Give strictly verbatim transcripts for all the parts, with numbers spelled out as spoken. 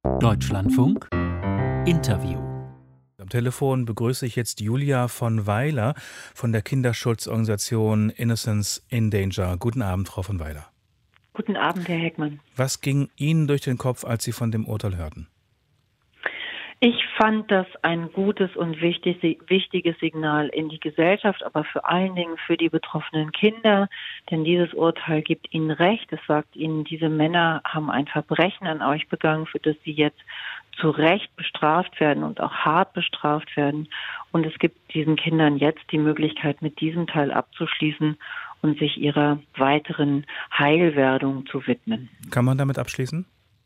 Deutschlandfunk Interview. Am Telefon begrüße ich jetzt Julia von Weiler von der Kinderschutzorganisation Innocence in Danger. Guten Abend, Frau von Weiler. Guten Abend, Herr Heckmann. Was ging Ihnen durch den Kopf, als Sie von dem Urteil hörten? Ich fand das ein gutes und wichtig, wichtiges Signal in die Gesellschaft, aber vor allen Dingen für die betroffenen Kinder, denn dieses Urteil gibt ihnen Recht. Es sagt ihnen, diese Männer haben ein Verbrechen an euch begangen, für das sie jetzt zu Recht bestraft werden und auch hart bestraft werden. Und es gibt diesen Kindern jetzt die Möglichkeit, mit diesem Teil abzuschließen und sich ihrer weiteren Heilwerdung zu widmen. Kann man damit abschließen?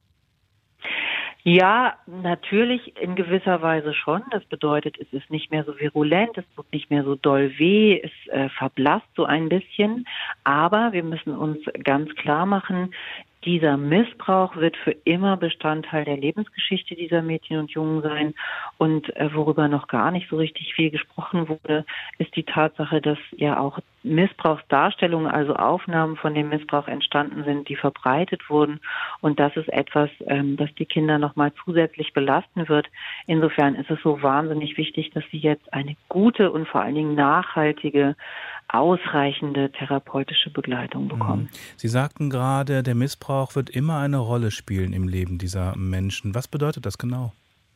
Ja, natürlich in gewisser Weise schon. Das bedeutet, es ist nicht mehr so virulent, es tut nicht mehr so doll weh, es äh, verblasst so ein bisschen. Aber wir müssen uns ganz klar machen, dieser Missbrauch wird für immer Bestandteil der Lebensgeschichte dieser Mädchen und Jungen sein. Und äh, worüber noch gar nicht so richtig viel gesprochen wurde, ist die Tatsache, dass ja auch Missbrauchsdarstellungen, also Aufnahmen von dem Missbrauch entstanden sind, die verbreitet wurden. Und das ist etwas, ähm, das die Kinder nochmal zusätzlich belasten wird. Insofern ist es so wahnsinnig wichtig, dass sie jetzt eine gute und vor allen Dingen nachhaltige, ausreichende therapeutische Begleitung bekommen. Sie sagten gerade, der Missbrauch wird immer eine Rolle spielen im Leben dieser Menschen. Was bedeutet das genau?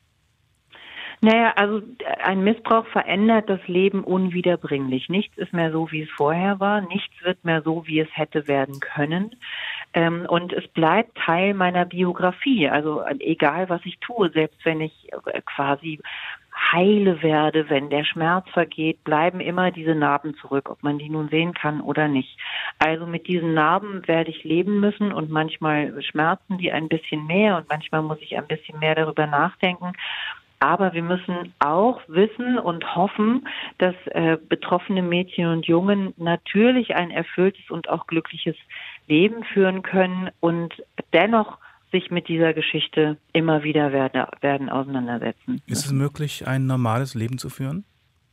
Naja, also ein Missbrauch verändert das Leben unwiederbringlich. Nichts ist mehr so, wie es vorher war. Nichts wird mehr so, wie es hätte werden können. Und es bleibt Teil meiner Biografie. Also egal, was ich tue, selbst wenn ich quasi heile werde, wenn der Schmerz vergeht, bleiben immer diese Narben zurück, ob man die nun sehen kann oder nicht. Also mit diesen Narben werde ich leben müssen und manchmal schmerzen die ein bisschen mehr und manchmal muss ich ein bisschen mehr darüber nachdenken. Aber wir müssen auch wissen und hoffen, dass äh, betroffene Mädchen und Jungen natürlich ein erfülltes und auch glückliches Leben führen können und dennoch sich mit dieser Geschichte immer wieder werden, werden auseinandersetzen. Ist es möglich, ein normales Leben zu führen?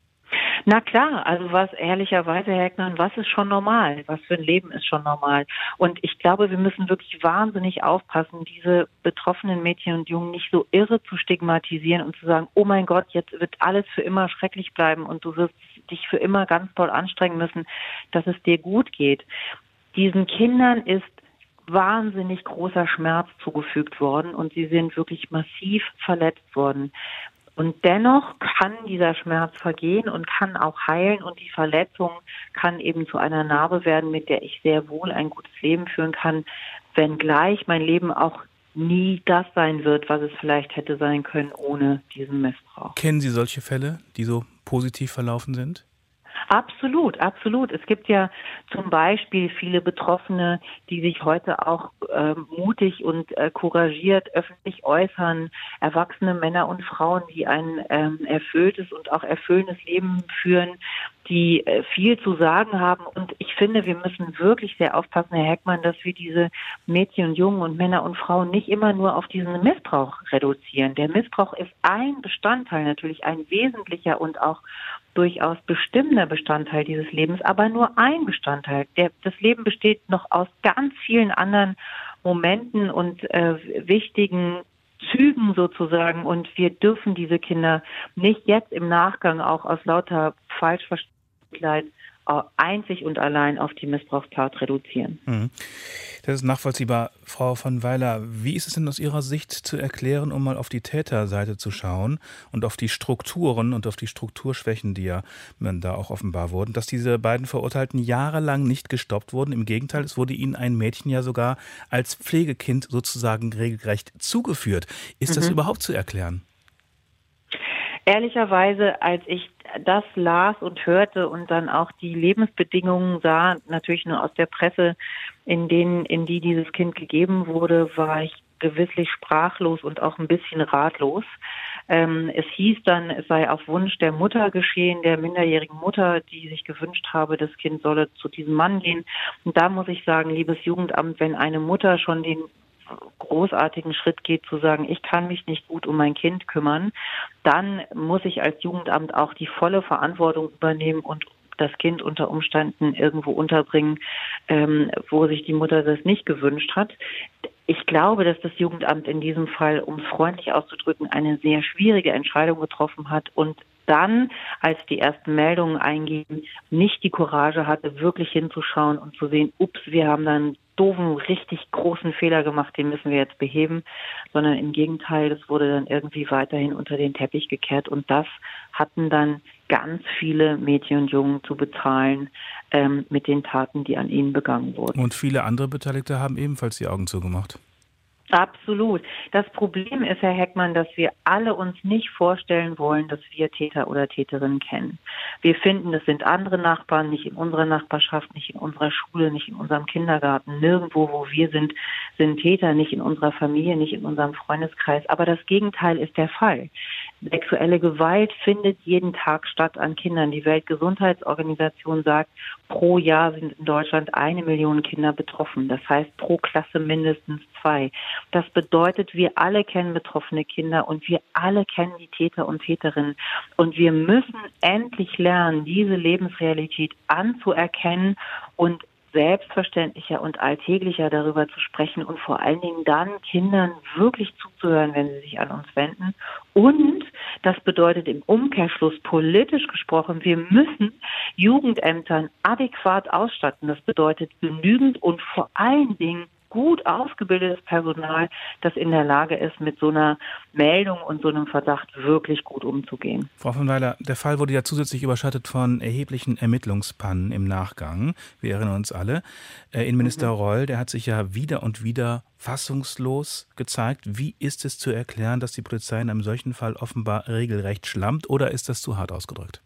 Na klar, also was ehrlicherweise, Herr Heckmann, was ist schon normal? Was für ein Leben ist schon normal? Und ich glaube, wir müssen wirklich wahnsinnig aufpassen, diese betroffenen Mädchen und Jungen nicht so irre zu stigmatisieren und zu sagen, oh mein Gott, jetzt wird alles für immer schrecklich bleiben und du wirst dich für immer ganz toll anstrengen müssen, dass es dir gut geht. Diesen Kindern ist wahnsinnig großer Schmerz zugefügt worden und sie sind wirklich massiv verletzt worden. Und dennoch kann dieser Schmerz vergehen und kann auch heilen und die Verletzung kann eben zu einer Narbe werden, mit der ich sehr wohl ein gutes Leben führen kann, wenngleich mein Leben auch nie das sein wird, was es vielleicht hätte sein können ohne diesen Missbrauch. Kennen Sie solche Fälle, die so positiv verlaufen sind? Absolut, absolut. Es gibt ja zum Beispiel viele Betroffene, die sich heute auch äh, mutig und äh, couragiert öffentlich äußern. Erwachsene Männer und Frauen, die ein ähm, erfülltes und auch erfüllendes Leben führen, die äh, viel zu sagen haben. Und ich finde, wir müssen wirklich sehr aufpassen, Herr Heckmann, dass wir diese Mädchen und Jungen und Männer und Frauen nicht immer nur auf diesen Missbrauch reduzieren. Der Missbrauch ist ein Bestandteil, natürlich ein wesentlicher und auch durchaus bestimmender Bestandteil dieses Lebens, aber nur ein Bestandteil. Der, das Leben besteht noch aus ganz vielen anderen Momenten und äh, wichtigen Zügen sozusagen und wir dürfen diese Kinder nicht jetzt im Nachgang auch aus lauter Falschverständlichkeit einzig und allein auf die Missbrauchstat reduzieren. Das ist nachvollziehbar. Frau von Weiler, wie ist es denn aus Ihrer Sicht zu erklären, um mal auf die Täterseite zu schauen und auf die Strukturen und auf die Strukturschwächen, die ja da auch offenbar wurden, dass diese beiden Verurteilten jahrelang nicht gestoppt wurden? Im Gegenteil, es wurde ihnen ein Mädchen ja sogar als Pflegekind sozusagen regelrecht zugeführt. Ist mhm. das überhaupt zu erklären? Ehrlicherweise, als ich das las und hörte und dann auch die Lebensbedingungen sah, natürlich nur aus der Presse, in denen, in die dieses Kind gegeben wurde, war ich gewisslich sprachlos und auch ein bisschen ratlos. Ähm, es hieß dann, es sei auf Wunsch der Mutter geschehen, der minderjährigen Mutter, die sich gewünscht habe, das Kind solle zu diesem Mann gehen. Und da muss ich sagen, liebes Jugendamt, wenn eine Mutter schon den großartigen Schritt geht, zu sagen, ich kann mich nicht gut um mein Kind kümmern, dann muss ich als Jugendamt auch die volle Verantwortung übernehmen und das Kind unter Umständen irgendwo unterbringen, ähm, wo sich die Mutter das nicht gewünscht hat. Ich glaube, dass das Jugendamt in diesem Fall, um es freundlich auszudrücken, eine sehr schwierige Entscheidung getroffen hat und dann, als die ersten Meldungen eingingen, nicht die Courage hatte, wirklich hinzuschauen und zu sehen, ups, wir haben da einen doofen, richtig großen Fehler gemacht, den müssen wir jetzt beheben, sondern im Gegenteil, das wurde dann irgendwie weiterhin unter den Teppich gekehrt und das hatten dann ganz viele Mädchen und Jungen zu bezahlen ähm, mit den Taten, die an ihnen begangen wurden. Und viele andere Beteiligte haben ebenfalls die Augen zugemacht. Absolut. Das Problem ist, Herr Heckmann, dass wir alle uns nicht vorstellen wollen, dass wir Täter oder Täterinnen kennen. Wir finden, es sind andere Nachbarn, nicht in unserer Nachbarschaft, nicht in unserer Schule, nicht in unserem Kindergarten. Nirgendwo, wo wir sind, sind Täter, nicht in unserer Familie, nicht in unserem Freundeskreis. Aber das Gegenteil ist der Fall. Sexuelle Gewalt findet jeden Tag statt an Kindern. Die Weltgesundheitsorganisation sagt, pro Jahr sind in Deutschland eine Million Kinder betroffen. Das heißt, pro Klasse mindestens zwei. Das bedeutet, wir alle kennen betroffene Kinder und wir alle kennen die Täter und Täterinnen. Und wir müssen endlich lernen, diese Lebensrealität anzuerkennen und selbstverständlicher und alltäglicher darüber zu sprechen und vor allen Dingen dann Kindern wirklich zuzuhören, wenn sie sich an uns wenden. Und das bedeutet im Umkehrschluss politisch gesprochen, wir müssen Jugendämtern adäquat ausstatten. Das bedeutet genügend und vor allen Dingen gut ausgebildetes Personal, das in der Lage ist, mit so einer Meldung und so einem Verdacht wirklich gut umzugehen. Frau von Weiler, der Fall wurde ja zusätzlich überschattet von erheblichen Ermittlungspannen im Nachgang. Wir erinnern uns alle. Äh, Innenminister mhm. Reul, der hat sich ja wieder und wieder fassungslos gezeigt. Wie ist es zu erklären, dass die Polizei in einem solchen Fall offenbar regelrecht schlampt, oder ist das zu hart ausgedrückt?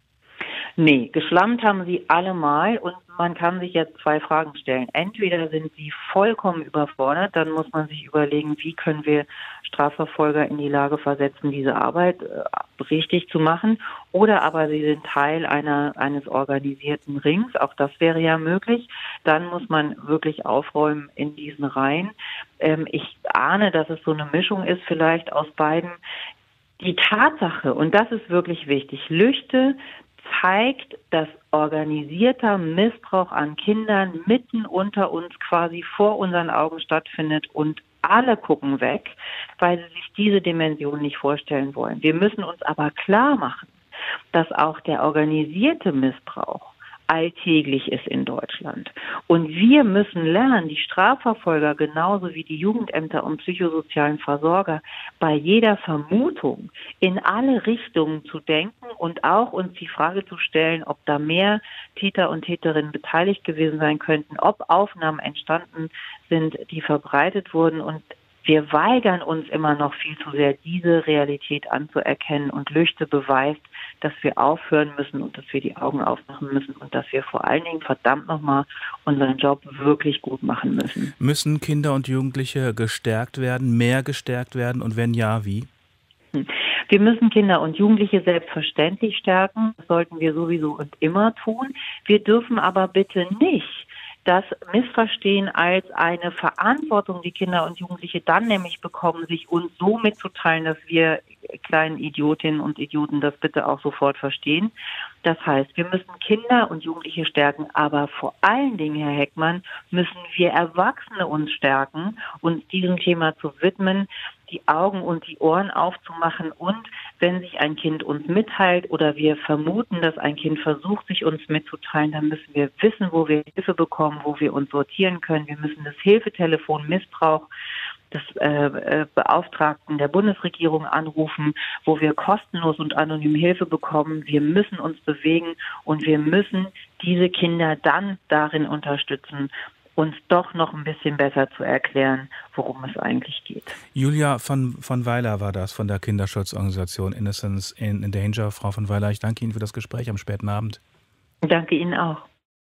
Nee, geschlammt haben sie allemal und man kann sich jetzt zwei Fragen stellen. Entweder sind sie vollkommen überfordert, dann muss man sich überlegen, wie können wir Strafverfolger in die Lage versetzen, diese Arbeit äh, richtig zu machen, oder aber sie sind Teil einer eines organisierten Rings, auch das wäre ja möglich. Dann muss man wirklich aufräumen in diesen Reihen. Ähm, ich ahne, dass es so eine Mischung ist, vielleicht aus beiden. Die Tatsache, und das ist wirklich wichtig, Lüchte zeigt, dass organisierter Missbrauch an Kindern mitten unter uns quasi vor unseren Augen stattfindet und alle gucken weg, weil sie sich diese Dimension nicht vorstellen wollen. Wir müssen uns aber klar machen, dass auch der organisierte Missbrauch alltäglich ist in Deutschland. Und wir müssen lernen, die Strafverfolger genauso wie die Jugendämter und psychosozialen Versorger bei jeder Vermutung in alle Richtungen zu denken und auch uns die Frage zu stellen, ob da mehr Täter und Täterinnen beteiligt gewesen sein könnten, ob Aufnahmen entstanden sind, die verbreitet wurden. Und wir weigern uns immer noch viel zu sehr, diese Realität anzuerkennen, und Lüchte beweist, dass wir aufhören müssen und dass wir die Augen aufmachen müssen und dass wir vor allen Dingen verdammt nochmal unseren Job wirklich gut machen müssen. Müssen Kinder und Jugendliche gestärkt werden, mehr gestärkt werden, und wenn ja, wie? Wir müssen Kinder und Jugendliche selbstverständlich stärken. Das sollten wir sowieso und immer tun. Wir dürfen aber bitte nicht das missverstehen als eine Verantwortung, die Kinder und Jugendliche dann nämlich bekommen, sich uns so mitzuteilen, dass wir kleinen Idiotinnen und Idioten das bitte auch sofort verstehen. Das heißt, wir müssen Kinder und Jugendliche stärken, aber vor allen Dingen, Herr Heckmann, müssen wir Erwachsene uns stärken, uns diesem Thema zu widmen, die Augen und die Ohren aufzumachen, und wenn sich ein Kind uns mitteilt oder wir vermuten, dass ein Kind versucht, sich uns mitzuteilen, dann müssen wir wissen, wo wir Hilfe bekommen, wo wir uns sortieren können. Wir müssen das Hilfetelefon Missbrauch des äh, Beauftragten der Bundesregierung anrufen, wo wir kostenlos und anonym Hilfe bekommen. Wir müssen uns bewegen und wir müssen diese Kinder dann darin unterstützen, uns doch noch ein bisschen besser zu erklären, worum es eigentlich geht. Julia von, von Weiler war das, von der Kinderschutzorganisation Innocence in Danger. Frau von Weiler, ich danke Ihnen für das Gespräch am späten Abend. Danke Ihnen auch.